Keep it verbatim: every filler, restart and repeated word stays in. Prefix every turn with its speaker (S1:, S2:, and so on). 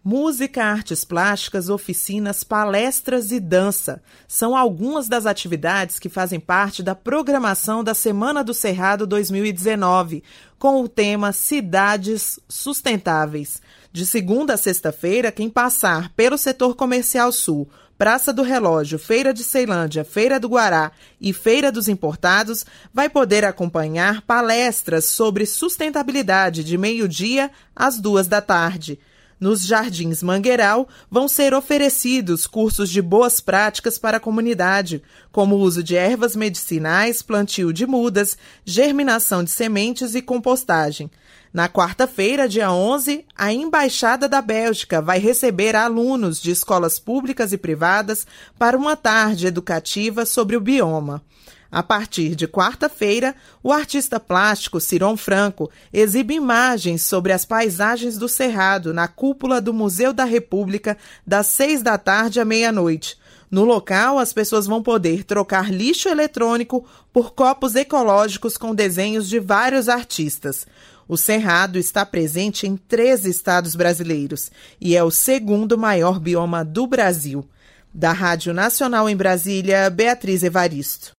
S1: Música, artes plásticas, oficinas, palestras e dança são algumas das atividades que fazem parte da programação da Semana do Cerrado dois mil e dezenove, com o tema Cidades Sustentáveis. De segunda a sexta-feira, quem passar pelo Setor Comercial Sul, Praça do Relógio, Feira de Ceilândia, Feira do Guará e Feira dos Importados vai poder acompanhar palestras sobre sustentabilidade de meio-dia às duas da tarde. Nos Jardins Mangueiral, vão ser oferecidos cursos de boas práticas para a comunidade, como o uso de ervas medicinais, plantio de mudas, germinação de sementes e compostagem. Na quarta-feira, dia onze, a Embaixada da Bélgica vai receber alunos de escolas públicas e privadas para uma tarde educativa sobre o bioma. A partir de quarta-feira, o artista plástico Ciron Franco exibe imagens sobre as paisagens do Cerrado na cúpula do Museu da República, das seis da tarde à meia-noite. No local, as pessoas vão poder trocar lixo eletrônico por copos ecológicos com desenhos de vários artistas. O Cerrado está presente em treze estados brasileiros e é o segundo maior bioma do Brasil. Da Rádio Nacional em Brasília, Beatriz Evaristo.